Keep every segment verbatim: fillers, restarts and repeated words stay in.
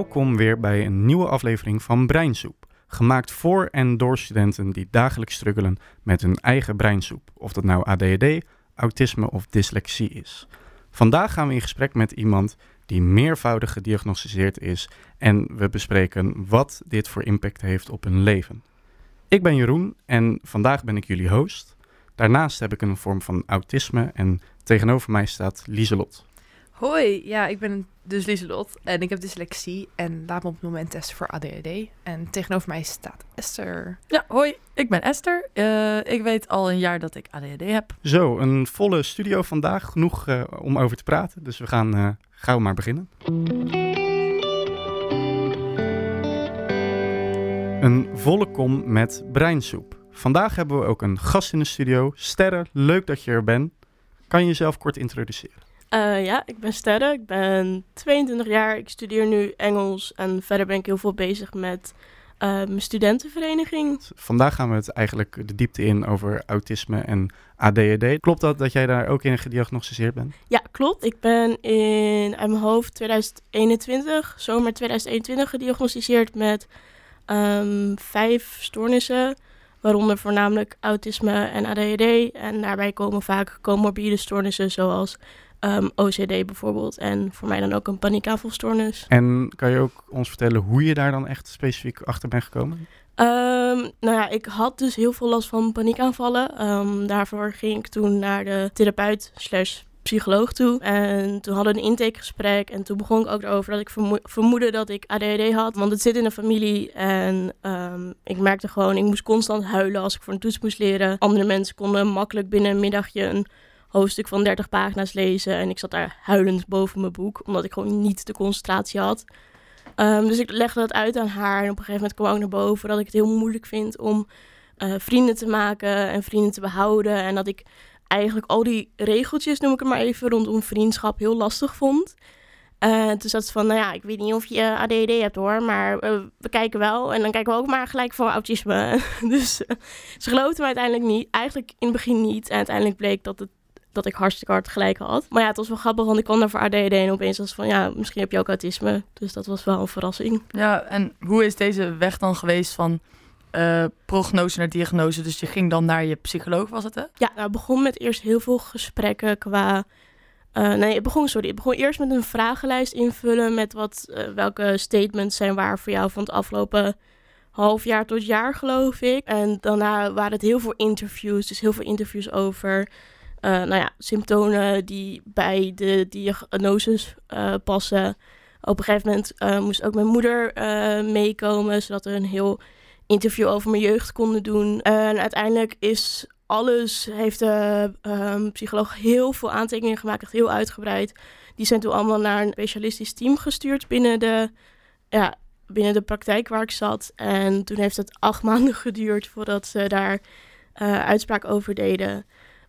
Welkom weer bij een nieuwe aflevering van Breinsoep. Gemaakt voor en door studenten die dagelijks struggelen met hun eigen breinsoep. Of dat nou A D H D, autisme of dyslexie is. Vandaag gaan we in gesprek met iemand die meervoudig gediagnosticeerd is. En we bespreken wat dit voor impact heeft op hun leven. Ik ben Jeroen en vandaag ben ik jullie host. Daarnaast heb ik een vorm van autisme en tegenover mij staat Lieselot. Hoi, ja, ik ben dus Lieselot en ik heb dyslexie en laat me op het moment testen voor A D H D. En tegenover mij staat Esther. Ja, hoi, ik ben Esther. Uh, ik weet al een jaar dat ik A D H D heb. Zo, een volle studio vandaag, genoeg uh, om over te praten. Dus we gaan uh, gauw maar beginnen. Een volle kom met breinsoep. Vandaag hebben we ook een gast in de studio. Sterre, leuk dat je er bent. Kan je jezelf kort introduceren? Uh, ja, ik ben Sterre. Ik ben tweeëntwintig jaar. Ik studeer nu Engels en verder ben ik heel veel bezig met uh, mijn studentenvereniging. Vandaag gaan we het eigenlijk de diepte in over autisme en A D H D. Klopt dat dat jij daar ook in gediagnosticeerd bent? Ja, klopt. Ik ben in, uit mijn hoofd twintig eenentwintig, zomer twintig eenentwintig gediagnosticeerd met um, vijf stoornissen. Waaronder voornamelijk autisme en A D H D. En daarbij komen vaak comorbide stoornissen zoals um, O C D bijvoorbeeld. En voor mij dan ook een paniekaanvalstoornis. En kan je ook ons vertellen hoe je daar dan echt specifiek achter bent gekomen? Um, nou ja, ik had dus heel veel last van paniekaanvallen. Um, daarvoor ging ik toen naar de therapeut slash psycholoog toe. En toen hadden we een intakegesprek. En toen begon ik ook erover dat ik vermo- vermoedde dat ik A D H D had. Want het zit in de familie. En um, ik merkte gewoon, ik moest constant huilen als ik voor een toets moest leren. Andere mensen konden makkelijk binnen een middagje een hoofdstuk van dertig pagina's lezen. En ik zat daar huilend boven mijn boek. Omdat ik gewoon niet de concentratie had. Um, dus ik legde dat uit aan haar. En op een gegeven moment kwam ook naar boven dat ik het heel moeilijk vind om uh, vrienden te maken en vrienden te behouden. En dat ik eigenlijk al die regeltjes, noem ik het maar even, rondom vriendschap heel lastig vond. Uh, toen zat ze van, nou ja, ik weet niet of je A D H D hebt hoor, maar uh, we kijken wel. En dan kijken we ook maar gelijk voor autisme. dus uh, ze geloofde me uiteindelijk niet. Eigenlijk in het begin niet. En uiteindelijk bleek dat, het, dat ik hartstikke hard gelijk had. Maar ja, het was wel grappig, want ik kwam daar voor A D H D en opeens was het van, ja, misschien heb je ook autisme. Dus dat was wel een verrassing. Ja, en hoe is deze weg dan geweest van Uh, prognose naar diagnose? Dus je ging dan naar je psycholoog, was het hè? Ja, nou, het begon met eerst heel veel gesprekken qua Uh, nee, het begon, sorry, het begon eerst met een vragenlijst invullen met wat, uh, welke statements zijn waar voor jou van het afgelopen half jaar tot jaar, geloof ik. En daarna waren het heel veel interviews, dus heel veel interviews over uh, nou ja, symptomen die bij de diagnoses uh, passen. Op een gegeven moment uh, moest ook mijn moeder uh, meekomen, zodat we een heel interview over mijn jeugd konden doen. Uh, en uiteindelijk is alles, heeft de um, psycholoog heel veel aantekeningen gemaakt, echt heel uitgebreid. Die zijn toen allemaal naar een specialistisch team gestuurd binnen de, ja, binnen de praktijk waar ik zat. En toen heeft het acht maanden geduurd voordat ze daar uh, uitspraak over deden.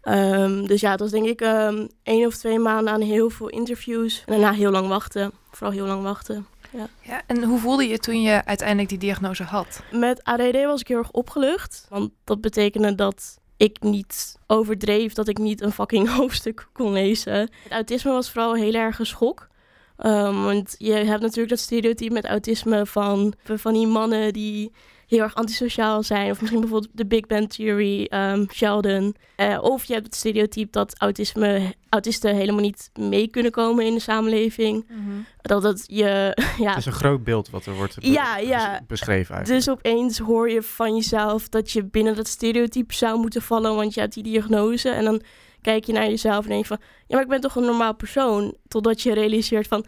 Um, dus ja, het was denk ik um, één of twee maanden aan heel veel interviews. En daarna heel lang wachten, vooral heel lang wachten. Ja. Ja, en hoe voelde je toen je uiteindelijk die diagnose had? Met A D H D was ik heel erg opgelucht. Want dat betekende dat ik niet overdreef, dat ik niet een fucking hoofdstuk kon lezen. Het autisme was vooral heel erg een schok. Um, want je hebt natuurlijk dat stereotype met autisme van, van die mannen die heel erg antisociaal zijn. Of misschien bijvoorbeeld de Big Bang Theory, um, Sheldon. Uh, of je hebt het stereotype dat autisme, autisten helemaal niet mee kunnen komen in de samenleving. Mm-hmm. Dat het je... ja, het is een groot beeld wat er wordt be- ja, ja. beschreven eigenlijk. Dus opeens hoor je van jezelf dat je binnen dat stereotype zou moeten vallen, want je hebt die diagnose. En dan kijk je naar jezelf en denk je van, ja, maar ik ben toch een normaal persoon. Totdat je realiseert van,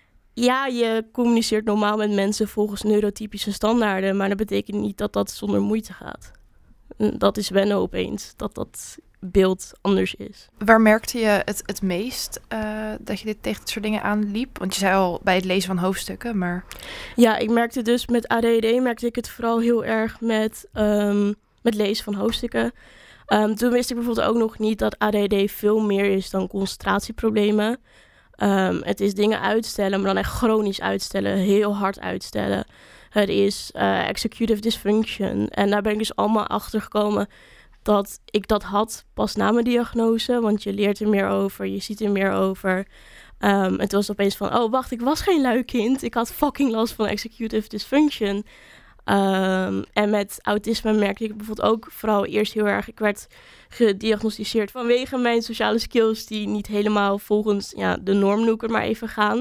ja, je communiceert normaal met mensen volgens neurotypische standaarden, maar dat betekent niet dat dat zonder moeite gaat. Dat is wennen opeens, dat dat beeld anders is. Waar merkte je het, het meest uh, dat je dit tegen dit soort dingen aanliep? Want je zei al bij het lezen van hoofdstukken, maar... Ja, ik merkte dus met A D H D merkte ik het vooral heel erg met, um, met lezen van hoofdstukken. Um, toen wist ik bijvoorbeeld ook nog niet dat A D H D veel meer is dan concentratieproblemen. Um, het is dingen uitstellen, maar dan echt chronisch uitstellen, heel hard uitstellen. Het is uh, executive dysfunction. En daar ben ik dus allemaal achter gekomen dat ik dat had pas na mijn diagnose. Want je leert er meer over, je ziet er meer over. Um, en toen was het opeens van, oh wacht, ik was geen lui kind. Ik had fucking last van executive dysfunction. Um, en met autisme merkte ik bijvoorbeeld ook vooral eerst heel erg... Ik werd gediagnosticeerd vanwege mijn sociale skills... die niet helemaal volgens ja, de norm, noem ik het maar even, gaan.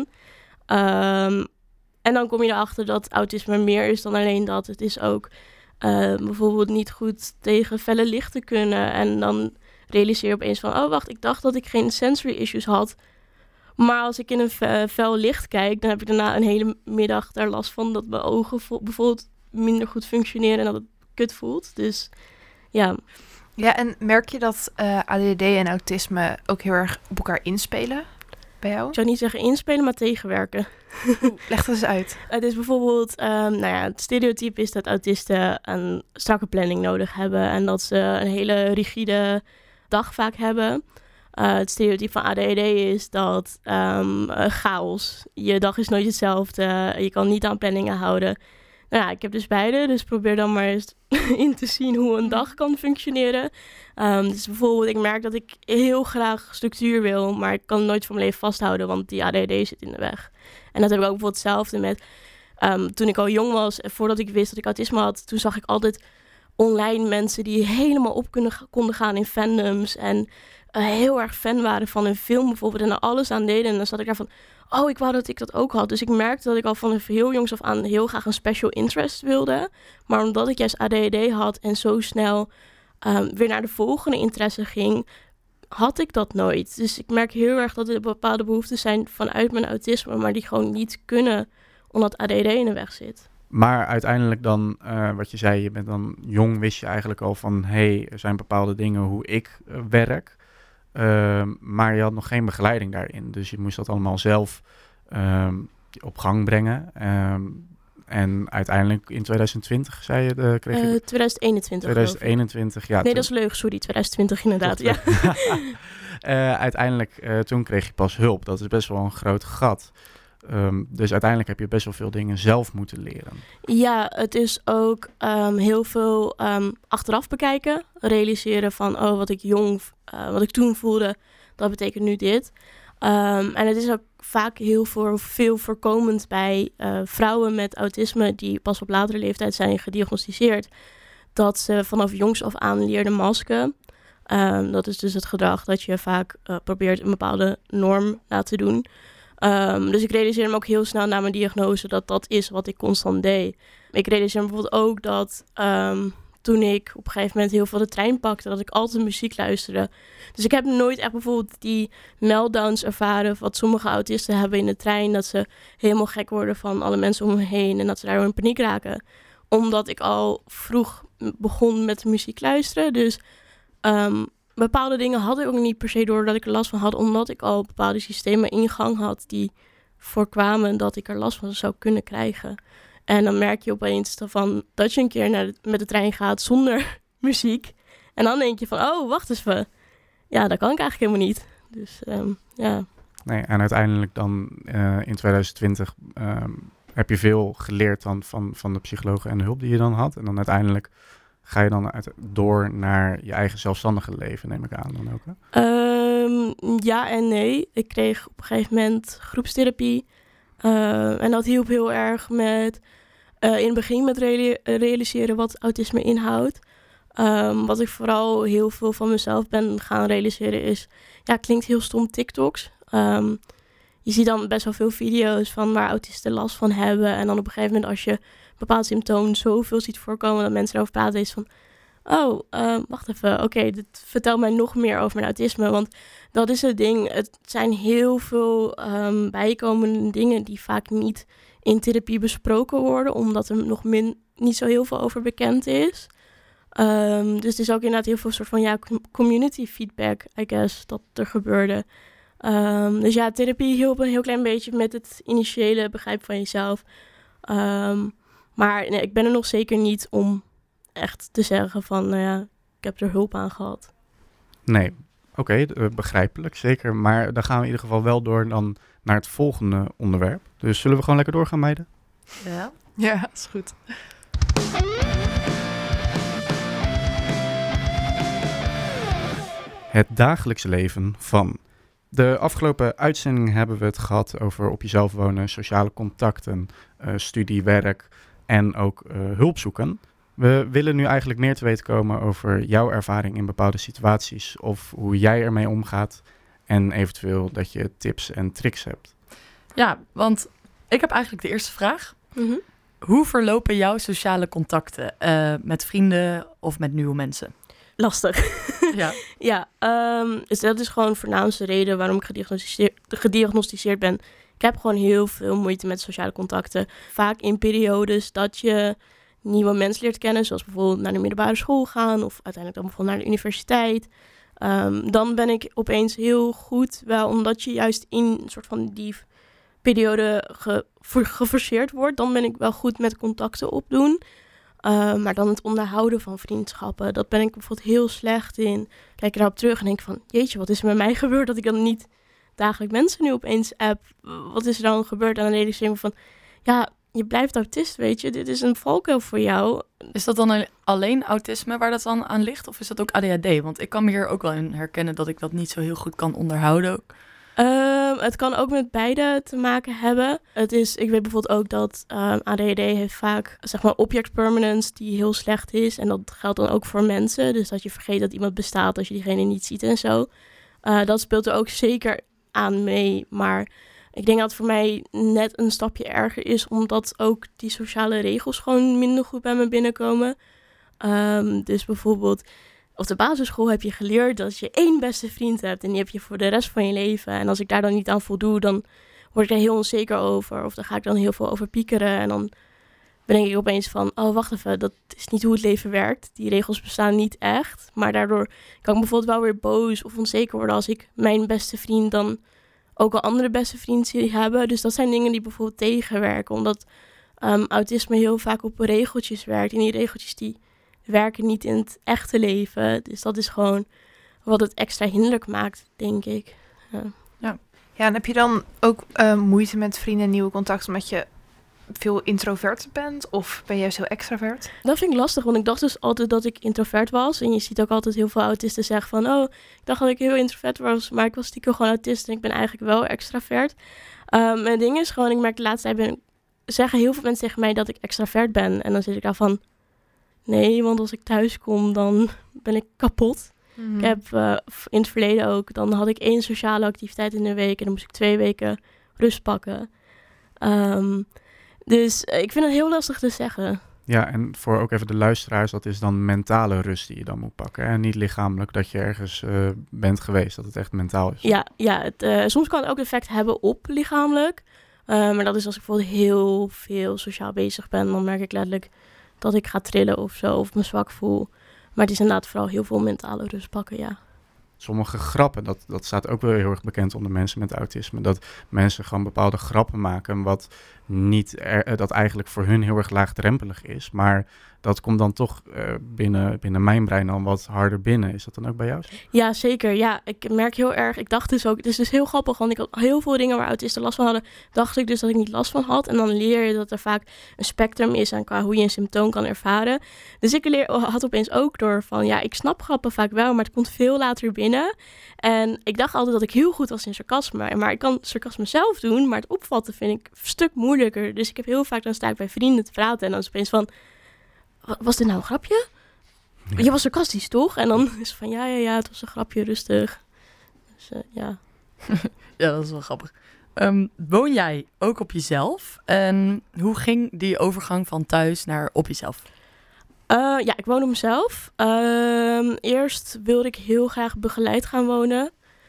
Um, en dan kom je erachter dat autisme meer is dan alleen dat. Het is ook uh, bijvoorbeeld niet goed tegen felle licht te kunnen. En dan realiseer je opeens van... oh wacht, ik dacht dat ik geen sensory issues had... Maar als ik in een ve- fel licht kijk... dan heb ik daarna een hele middag daar last van... dat mijn ogen vo- bijvoorbeeld minder goed functioneren... en dat het kut voelt. Dus ja. Ja, en merk je dat uh, A D H D en autisme ook heel erg op elkaar inspelen bij jou? Ik zou niet zeggen inspelen, maar tegenwerken. Leg dat eens uit. Het is bijvoorbeeld... Um, nou ja, het stereotype is dat autisten een strakke planning nodig hebben... en dat ze een hele rigide dag vaak hebben... Uh, het stereotype van A D H D is dat um, uh, chaos. Je dag is nooit hetzelfde. Je kan niet aan planningen houden. Nou ja, ik heb dus beide. Dus probeer dan maar eens in te zien hoe een dag kan functioneren. Um, dus bijvoorbeeld, ik merk dat ik heel graag structuur wil. Maar ik kan nooit voor mijn leven vasthouden. Want die A D H D zit in de weg. En dat heb ik ook bijvoorbeeld hetzelfde met... Um, toen ik al jong was, voordat ik wist dat ik autisme had... toen zag ik altijd online mensen die helemaal op kunnen, konden gaan in fandoms... en Uh, heel erg fan waren van een film bijvoorbeeld en er alles aan deden. En dan zat ik daar van, oh, ik wou dat ik dat ook had. Dus ik merkte dat ik al van een heel jongs af aan heel graag een special interest wilde. Maar omdat ik juist A D H D had en zo snel um, weer naar de volgende interesse ging, had ik dat nooit. Dus ik merk heel erg dat er bepaalde behoeften zijn vanuit mijn autisme, maar die gewoon niet kunnen omdat A D H D in de weg zit. Maar uiteindelijk dan, uh, wat je zei, je bent dan jong, wist je eigenlijk al van, hé, hey, er zijn bepaalde dingen hoe ik uh, werk. Uh, maar je had nog geen begeleiding daarin. Dus je moest dat allemaal zelf um, op gang brengen. Um, en uiteindelijk in twintig twintig, zei je, de, kreeg je... Uh, twintig eenentwintig. twintig eenentwintig, ja. Nee, dat is leuk, sorry, twintig twintig inderdaad, ja. uh, uiteindelijk, uh, toen kreeg je pas hulp. Dat is best wel een groot gat. Um, dus uiteindelijk heb je best wel veel dingen zelf moeten leren. Ja, het is ook um, heel veel um, achteraf bekijken. Realiseren van, oh, wat ik jong, uh, wat ik toen voelde, dat betekent nu dit. Um, en het is ook vaak heel voor, veel voorkomend bij uh, vrouwen met autisme die pas op latere leeftijd zijn gediagnosticeerd. Dat ze vanaf jongs af aan leerden masken. Um, dat is dus het gedrag dat je vaak uh, probeert een bepaalde norm na te doen. Um, dus ik realiseer me ook heel snel na mijn diagnose dat dat is wat ik constant deed. Ik realiseer me bijvoorbeeld ook dat um, toen ik op een gegeven moment heel veel de trein pakte, dat ik altijd muziek luisterde. Dus ik heb nooit echt bijvoorbeeld die meltdowns ervaren wat sommige autisten hebben in de trein. Dat ze helemaal gek worden van alle mensen om me heen en dat ze daardoor in paniek raken. Omdat ik al vroeg begon met muziek luisteren. Dus um, bepaalde dingen had ik ook niet per se door dat ik er last van had, omdat ik al bepaalde systemen in gang had die voorkwamen dat ik er last van zou kunnen krijgen. En dan merk je opeens van dat je een keer naar de, met de trein gaat zonder muziek. En dan denk je van, oh, wacht eens even. Ja, dat kan ik eigenlijk helemaal niet. Dus um, ja. Nee, en uiteindelijk dan uh, in twintig twintig um, heb je veel geleerd dan van, van de psychologen en de hulp die je dan had. En dan uiteindelijk ga je dan uit, door naar je eigen zelfstandige leven, neem ik aan dan ook, hè? Um, ja en nee. Ik kreeg op een gegeven moment groepstherapie. Uh, en dat hielp heel erg met uh, in het begin met reali- realiseren wat autisme inhoudt. Um, wat ik vooral heel veel van mezelf ben gaan realiseren is, ja, klinkt heel stom, TikToks. Um, je ziet dan best wel veel video's van waar autisten last van hebben. En dan op een gegeven moment als je een bepaald symptoom zoveel ziet voorkomen dat mensen erover praten, is van, oh, uh, wacht even, oké, okay, dit vertelt mij nog meer over mijn autisme. Want dat is het ding, het zijn heel veel um, bijkomende dingen die vaak niet in therapie besproken worden, omdat er nog min, niet zo heel veel over bekend is. Um, dus het is ook inderdaad heel veel soort van ja, community feedback, I guess, dat er gebeurde. Um, dus ja, therapie hielp een heel klein beetje met het initiële begrijpen van jezelf. Um, maar nee, ik ben er nog zeker niet om echt te zeggen van, nou ja, ik heb er hulp aan gehad. Nee, oké, okay, uh, begrijpelijk, zeker. Maar dan gaan we in ieder geval wel door dan naar het volgende onderwerp. Dus zullen we gewoon lekker doorgaan, meiden? Ja, ja, is goed. Het dagelijks leven van De afgelopen uitzending hebben we het gehad over op jezelf wonen, sociale contacten, uh, studie, werk en ook uh, hulp zoeken. We willen nu eigenlijk meer te weten komen over jouw ervaring in bepaalde situaties of hoe jij ermee omgaat en eventueel dat je tips en tricks hebt. Ja, want ik heb eigenlijk de eerste vraag. Mm-hmm. Hoe verlopen jouw sociale contacten uh, met vrienden of met nieuwe mensen? Lastig. Ja, ja um, dus dat is gewoon de voornaamste reden waarom ik gediagnosticeerd, gediagnosticeerd ben. Ik heb gewoon heel veel moeite met sociale contacten. Vaak in periodes dat je nieuwe mensen leert kennen, zoals bijvoorbeeld naar de middelbare school gaan of uiteindelijk dan bijvoorbeeld naar de universiteit. Um, dan ben ik opeens heel goed, wel omdat je juist in een soort van die periode ge, geforceerd wordt, dan ben ik wel goed met contacten opdoen. Uh, maar dan het onderhouden van vriendschappen, dat ben ik bijvoorbeeld heel slecht in. Kijk erop terug en denk van, jeetje, wat is er met mij gebeurd dat ik dan niet dagelijks mensen nu opeens app? Wat is er dan gebeurd? En dan realiseer ik me van, ja, je blijft autist, weet je. Dit is een valkuil voor jou. Is dat dan alleen autisme waar dat dan aan ligt? Of is dat ook A D H D? Want ik kan me hier ook wel in herkennen dat ik dat niet zo heel goed kan onderhouden ook. Um, het kan ook met beide te maken hebben. Het is, ik weet bijvoorbeeld ook dat um, A D H D heeft vaak, zeg maar, object permanence die heel slecht is. En dat geldt dan ook voor mensen. Dus dat je vergeet dat iemand bestaat als je diegene niet ziet en zo. Uh, dat speelt er ook zeker aan mee. Maar ik denk dat het voor mij net een stapje erger is, omdat ook die sociale regels gewoon minder goed bij me binnenkomen. Um, dus bijvoorbeeld op de basisschool heb je geleerd dat je één beste vriend hebt en die heb je voor de rest van je leven. En als ik daar dan niet aan voldoe, dan word ik er heel onzeker over. Of dan ga ik dan heel veel over piekeren. En dan bedenk ik opeens van, oh wacht even, dat is niet hoe het leven werkt. Die regels bestaan niet echt. Maar daardoor kan ik bijvoorbeeld wel weer boos of onzeker worden als ik mijn beste vriend dan ook een andere beste vriend zie hebben. Dus dat zijn dingen die bijvoorbeeld tegenwerken. Omdat um, autisme heel vaak op regeltjes werkt. En die regeltjes die werken niet in het echte leven. Dus dat is gewoon wat het extra hinderlijk maakt, denk ik. Ja, ja. ja en heb je dan ook uh, moeite met vrienden en nieuwe contacten omdat je veel introvert bent? Of ben je juist heel extravert? Dat vind ik lastig, want ik dacht dus altijd dat ik introvert was. En je ziet ook altijd heel veel autisten zeggen van, oh, ik dacht dat ik heel introvert was, maar ik was stiekem gewoon autist en ik ben eigenlijk wel extravert. Um, het ding is gewoon, ik merk de laatste tijd, ben, zeggen heel veel mensen tegen mij dat ik extravert ben. En dan zit ik daar van, nee, want als ik thuis kom, dan ben ik kapot. Mm-hmm. Ik heb uh, in het verleden ook, dan had ik één sociale activiteit in de week en dan moest ik twee weken rust pakken. Um, dus uh, ik vind het heel lastig te zeggen. Ja, en voor ook even de luisteraars, dat is dan mentale rust die je dan moet pakken. En niet lichamelijk dat je ergens uh, bent geweest, dat het echt mentaal is. Ja, ja het, uh, soms kan het ook effect hebben op lichamelijk. Uh, maar dat is als ik bijvoorbeeld heel veel sociaal bezig ben, dan merk ik letterlijk dat ik ga trillen of zo, of me zwak voel. Maar het is inderdaad vooral heel veel mentale rust pakken, ja. Sommige grappen, dat, dat staat ook wel heel erg bekend onder mensen met autisme. Dat mensen gewoon bepaalde grappen maken, wat niet er, dat eigenlijk voor hun heel erg laagdrempelig is. Maar dat komt dan toch uh, binnen, binnen mijn brein dan wat harder binnen. Is dat dan ook bij jou zo? Ja, zeker. Ja, ik merk heel erg, ik dacht dus ook, het is dus heel grappig, want ik had heel veel dingen waar autisten last van hadden, dacht ik dus dat ik niet last van had. En dan leer je dat er vaak een spectrum is aan qua hoe je een symptoom kan ervaren. Dus ik leer, had opeens ook door van, ja, ik snap grappen vaak wel, maar het komt veel later binnen. En ik dacht altijd dat ik heel goed was in sarcasme. Maar ik kan sarcasme zelf doen, maar het opvatten vind ik een stuk moeilijker. Dus ik heb heel vaak, dan sta ik bij vrienden te praten en dan is het opeens van, was dit nou een grapje? Ja. Je was sarcastisch, toch? En dan is het van, ja, ja, ja, het was een grapje, rustig. Dus uh, ja. Ja, dat is wel grappig. Um, woon jij ook op jezelf? En hoe ging die overgang van thuis naar op jezelf? Uh, ja, ik woon op mezelf. Uh, eerst wilde ik heel graag begeleid gaan wonen.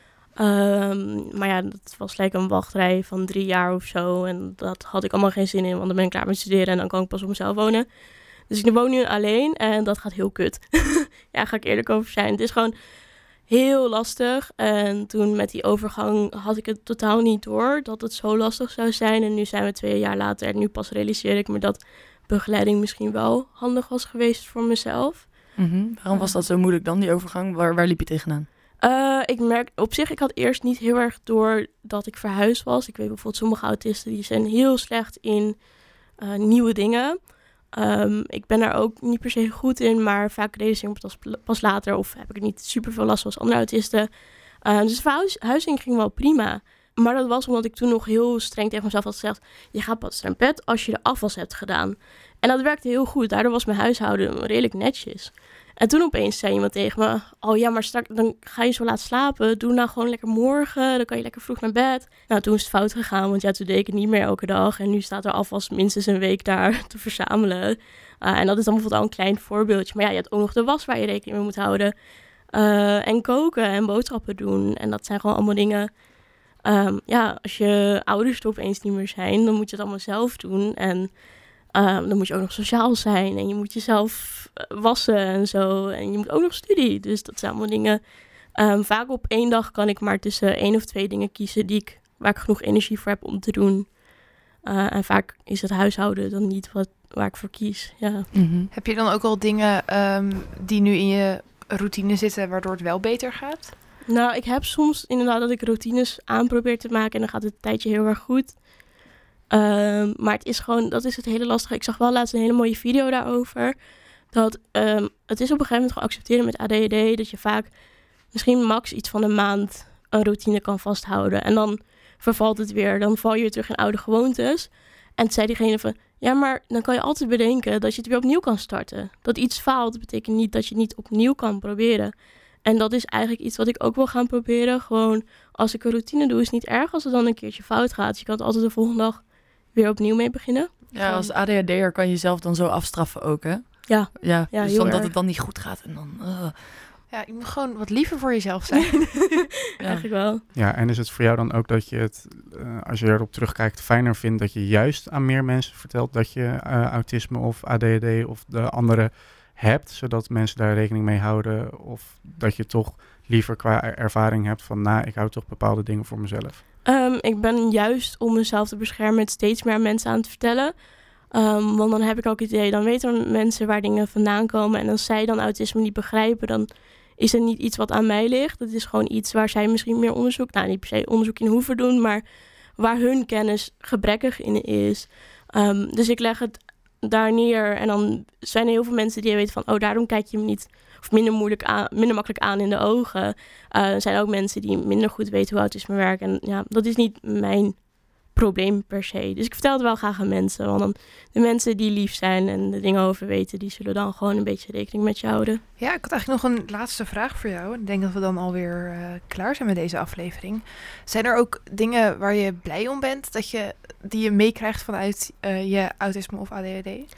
Um, maar ja, dat was gelijk een wachtrij van drie jaar of zo. En dat had ik allemaal geen zin in, want dan ben ik klaar met studeren en dan kan ik pas op mezelf wonen. Dus ik woon nu alleen en dat gaat heel kut. Ja, daar ga ik eerlijk over zijn. Het is gewoon heel lastig. En toen met die overgang had ik het totaal niet door dat het zo lastig zou zijn. En nu zijn we twee jaar later en nu pas realiseer ik me dat begeleiding misschien wel handig was geweest voor mezelf. Mm-hmm. Waarom was dat zo moeilijk dan, die overgang? Waar, waar liep je tegenaan? Uh, ik merk op zich, ik had eerst niet heel erg door dat ik verhuisd was. Ik weet bijvoorbeeld sommige autisten die zijn heel slecht in uh, nieuwe dingen. Um, ik ben daar ook niet per se goed in, maar vaak realiseer ik me pas, pas later of heb ik niet super veel last zoals andere autisten. Uh, dus de verhuizing ging wel prima. Maar dat was omdat ik toen nog heel streng tegen mezelf had gezegd... je gaat pas naar bed als je de afwas hebt gedaan. En dat werkte heel goed. Daardoor was mijn huishouden redelijk netjes. En toen opeens zei iemand tegen me... oh ja, maar straks dan ga je zo laat slapen. Doe nou gewoon lekker morgen. Dan kan je lekker vroeg naar bed. Nou, toen is het fout gegaan. Want ja, toen deed ik het niet meer elke dag. En nu staat er afwas minstens een week daar te verzamelen. Uh, en dat is dan bijvoorbeeld al een klein voorbeeldje. Maar ja, je hebt ook nog de was waar je rekening mee moet houden. Uh, en koken en boodschappen doen. En dat zijn gewoon allemaal dingen... Um, ja, als je ouders er opeens niet meer zijn... dan moet je het allemaal zelf doen. En... Um, dan moet je ook nog sociaal zijn en je moet jezelf wassen en zo. En je moet ook nog studie. Dus dat zijn allemaal dingen. Um, vaak op één dag kan ik maar tussen één of twee dingen kiezen die ik, waar ik genoeg energie voor heb om te doen. Uh, en vaak is het huishouden dan niet wat, waar ik voor kies. Ja. Mm-hmm. Heb je dan ook al dingen um, die nu in je routine zitten waardoor het wel beter gaat? Nou, ik heb soms inderdaad dat ik routines aan probeer te maken en dan gaat het een tijdje heel erg goed. Um, maar het is gewoon, dat is het hele lastige. Ik zag wel laatst een hele mooie video daarover. Dat um, het is op een gegeven moment geaccepteerd met A D H D... dat je vaak misschien max iets van een maand een routine kan vasthouden. En dan vervalt het weer. Dan val je weer terug in oude gewoontes. En toen zei diegene van... ja, maar dan kan je altijd bedenken dat je het weer opnieuw kan starten. Dat iets faalt betekent niet dat je het niet opnieuw kan proberen. En dat is eigenlijk iets wat ik ook wil gaan proberen. Gewoon, als ik een routine doe, is het niet erg als het dan een keertje fout gaat. Je kan het altijd de volgende dag... weer opnieuw mee beginnen. Ja, als A D H D'er kan je jezelf dan zo afstraffen ook, hè? Ja. Ja, ja dus heel dan erg. dat het dan niet goed gaat en dan... Uh. Ja, je moet gewoon wat liever voor jezelf zijn. Ja. Ja. Eigenlijk wel. Ja, en is het voor jou dan ook dat je het, uh, als je erop terugkijkt, fijner vindt dat je juist aan meer mensen vertelt dat je uh, autisme of A D H D of de andere hebt, zodat mensen daar rekening mee houden? Of dat je toch liever qua ervaring hebt van, nou, ik hou toch bepaalde dingen voor mezelf? Um, ik ben juist om mezelf te beschermen het steeds meer aan mensen aan te vertellen. Um, want dan heb ik ook het idee, dan weten mensen waar dingen vandaan komen. En als zij dan autisme niet begrijpen, dan is het niet iets wat aan mij ligt. Het is gewoon iets waar zij misschien meer onderzoek, nou niet per se onderzoek in hoeven doen, maar waar hun kennis gebrekkig in is. Um, dus ik leg het daar neer en dan zijn er heel veel mensen die weten van, oh, daarom kijk je me niet of minder moeilijk aan, minder makkelijk aan in de ogen. Uh, er zijn ook mensen die minder goed weten hoe autisme werkt. En ja, dat is niet mijn probleem per se. Dus ik vertel het wel graag aan mensen. Want dan de mensen die lief zijn en er dingen over weten, die zullen dan gewoon een beetje rekening met je houden. Ja, ik had eigenlijk nog een laatste vraag voor jou. Ik denk dat we dan alweer uh, klaar zijn met deze aflevering. Zijn er ook dingen waar je blij om bent, dat je, die je meekrijgt vanuit uh, je autisme of A D H D?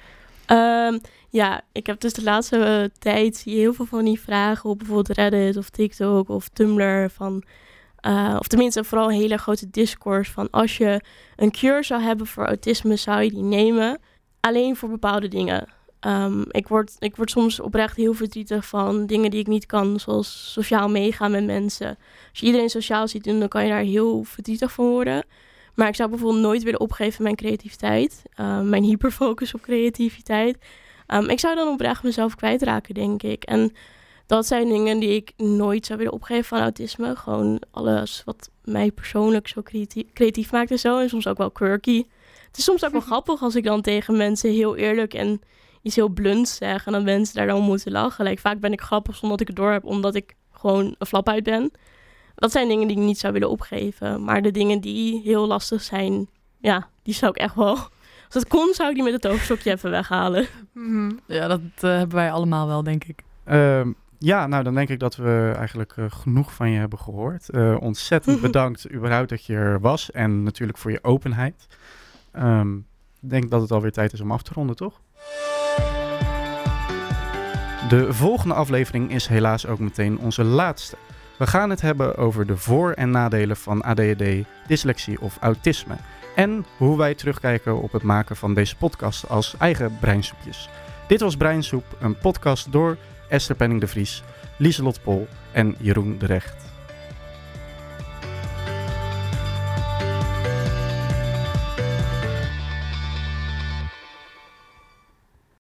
Um, ja, ik heb dus de laatste uh, tijd zie je heel veel van die vragen op bijvoorbeeld Reddit of TikTok of Tumblr van, uh, of tenminste vooral een hele grote discourse van als je een cure zou hebben voor autisme, zou je die nemen? Alleen voor bepaalde dingen. Um, ik, word, ik word soms oprecht heel verdrietig van dingen die ik niet kan, zoals sociaal meegaan met mensen. Als je iedereen sociaal ziet doen, dan kan je daar heel verdrietig van worden. Maar ik zou bijvoorbeeld nooit willen opgeven mijn creativiteit. Uh, mijn hyperfocus op creativiteit. Um, ik zou dan oprecht mezelf kwijtraken, denk ik. En dat zijn dingen die ik nooit zou willen opgeven van autisme. Gewoon alles wat mij persoonlijk zo creatief, creatief maakt en zo. En soms ook wel quirky. Het is soms ook wel grappig als ik dan tegen mensen heel eerlijk en iets heel blunts zeg. En dan mensen daar dan om moeten lachen. Like, vaak ben ik grappig zonder dat ik het door heb, omdat ik gewoon een flap uit ben. Dat zijn dingen die ik niet zou willen opgeven. Maar de dingen die heel lastig zijn, ja, die zou ik echt wel... Als het kon, zou ik die met het toverstokje even weghalen. Mm-hmm. Ja, dat uh, hebben wij allemaal wel, denk ik. Uh, ja, nou dan denk ik dat we eigenlijk uh, genoeg van je hebben gehoord. Uh, ontzettend bedankt überhaupt dat je er was. En natuurlijk voor je openheid. Um, ik denk dat het alweer tijd is om af te ronden, toch? De volgende aflevering is helaas ook meteen onze laatste. We gaan het hebben over de voor- en nadelen van A D H D, dyslexie of autisme. En hoe wij terugkijken op het maken van deze podcast als eigen breinsoepjes. Dit was Breinsoep, een podcast door Esther Penning de Vries, Lieselot Pol en Jeroen de Recht.